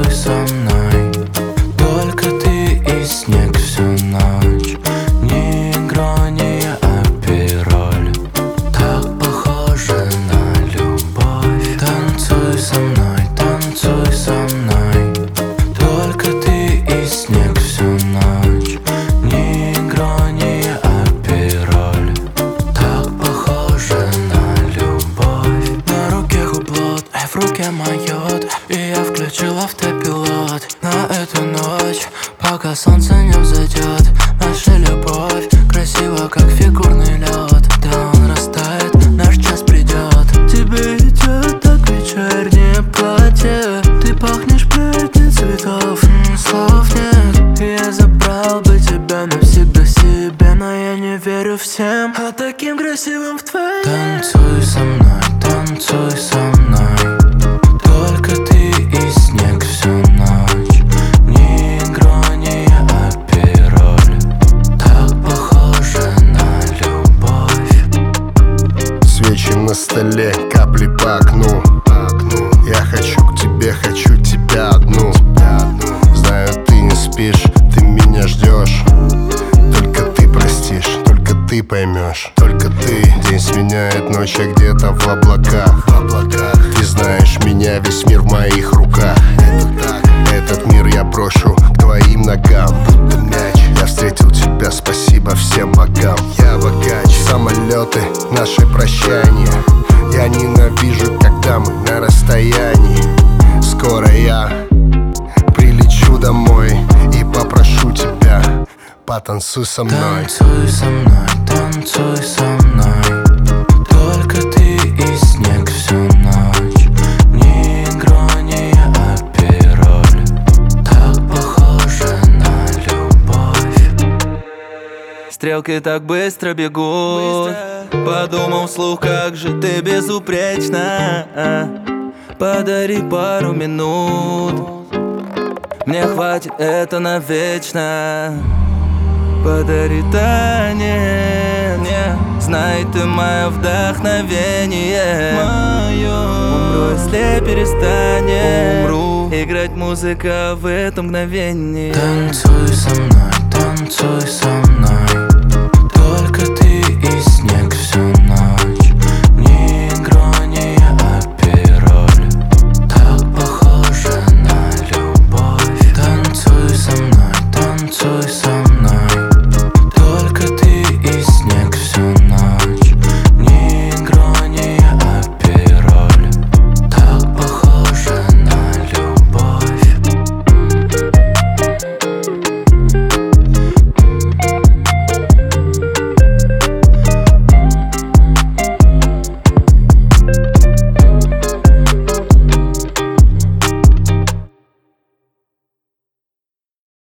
танцуй со мной. Только ты и снег всю ночь. Ни игрония, а пироль. Так похоже на любовь. Танцуй со мной, танцуй со мной. Только ты и снег всю ночь. Ни игрония, а пироль. Так похоже на любовь. На руке хублот, в руке майот. И я включил автопилот на эту ночь, пока солнце не взойдет. Наша любовь красива, как фигурный лед. Да он растает, наш час придет. Тебе идет так вечернее платье. Ты пахнешь приятнее цветов, слов нет. Я забрал бы тебя навсегда себе, но я не верю всем, а таким красивым в твоей. Танцуй со мной, танцуй со мной. Только ты и снег всю ночь. Ни игрония, а пироль. Так похоже на любовь. Свечи на столе, капли по окну. Я хочу к тебе, хочу тебя одну. Знаю, ты не спишь, ты меня ждешь. Только ты простишь, только ты поймешь. Только ты. День сменяет ночь, а где-то в облаках. Ты знаешь меня, весь мир в моих руках. Этот мир я брошу к твоим ногам, будто мяч. Я встретил тебя, спасибо всем богам. Я богач. Самолеты, наше прощание. Я ненавижу, когда мы на расстоянии. Скоро я прилечу домой и попрошу тебя: потанцуй со мной. Танцуй со мной, танцуй со мной. Только ты и снег всю ночь. Ни игрония, а пироль. Так похоже на любовь. Стрелки так быстро бегут. Подумал вслух, как же ты безупречна. Подари пару минут, мне хватит это навечно. Подари танец, знай, ты мое вдохновение. Умру, если перестанет играть музыка в это мгновение. Танцуй со мной, танцуй со мной.